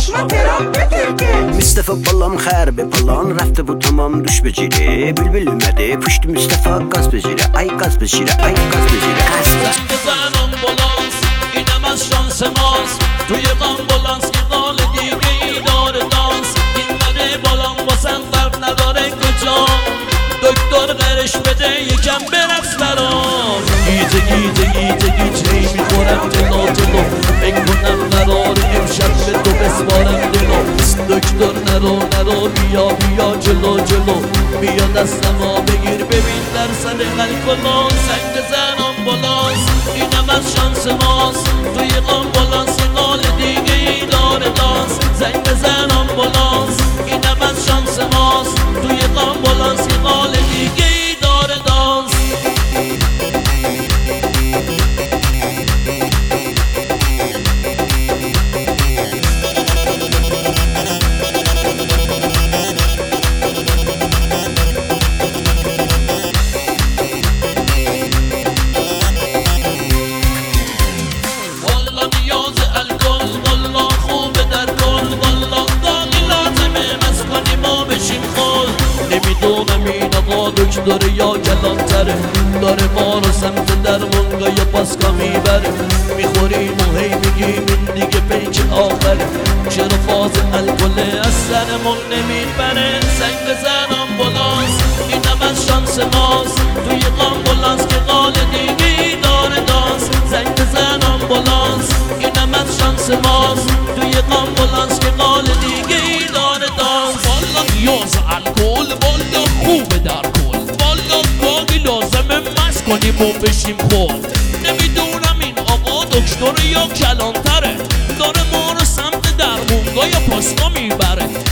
چشما ترام بگرده. مصطفی بالام خربه بالان رفته بود تمام دوش بگیره. بلبل اومده پشت مصطفی گاز بگیره. ای گاز بگیره ای گاز بگیره. زنگ بزن آمبولانس اینم از شانس ماست. توی آمبولانس یه قال دیگه ای داره دانس. این بده بالام واسم فرق نداره کجا. دکتر قرش بده یکم برقص برام. گیجه گیجه گیجه گیجه میخورم جلو جلو. فکر کنم قرار امشب به تو بسپارم دلو. دکتر نرو بیا بیا جلو جلو. بیا دستمو بگیر ببین درصد الکلون. زنگ بزن آمبولانس اینم از شانس ماست. توی آمبولانس یه قال دیگه ای داره دانس. زنگ بزن آمبولانس اینم از شانس ماست. توی آمبولانس یه قال دیگه ای داره دانس. نمیدونم این آقا دکتر یا کلانتره. داره ما رو سمت درمونگاه یا پاسکا میبره. میخوریم و هی میگیم این دیگه پیک آخره. چرا فاز الکل از سرمون نمیبره. زنگ بزن آمبولانس اینم از شانس ماست. توی آمبولانس که قال دیگه ای داره دانس. زنگ بزن آمبولانس اینم از شانس ماست. توی آمبولانس که قال دیگه ای داره دانس. والا نیاز الکل والا خوبه در کل. والا گاهی لازمه مست کنیم و بشیم خود. نمیدونم این آقا دکتر یا کلانتره. داره ما رو سمت درمونگاه یا پاسکا میبره.